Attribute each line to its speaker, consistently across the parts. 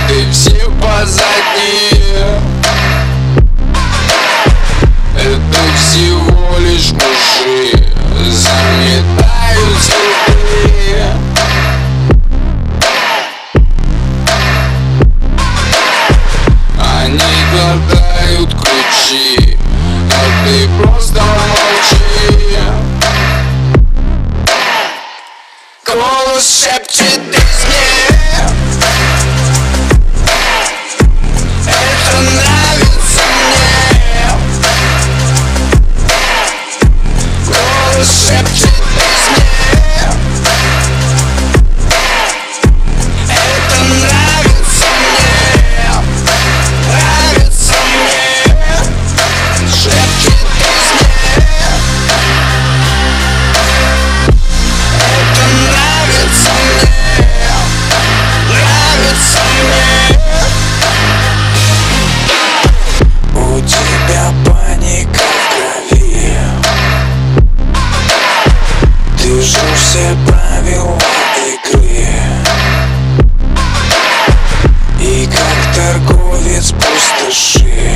Speaker 1: ты все позади. Это всего лишь мыши заметают следы. Они глотают ключи, а ты просто молчи. Голос шепчет из мне: это нравится мне. Голос шепчет из мне: это нравится мне. Нравится мне. Шепчет из мне: это нравится мне. Нравится мне. У тебя паника в крови. Ты жжешься правила игры. И как торговец пустоши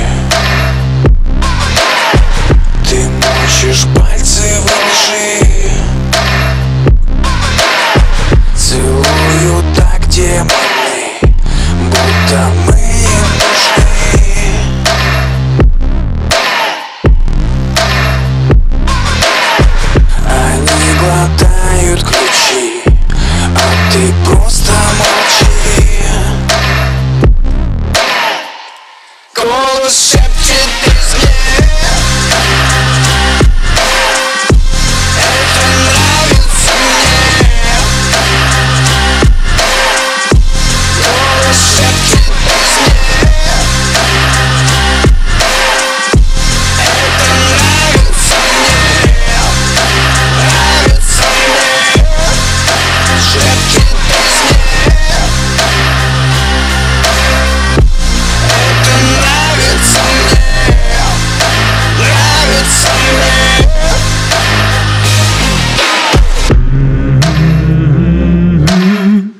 Speaker 1: ты мочишь пальцы в лжи. Целую так демоны, будто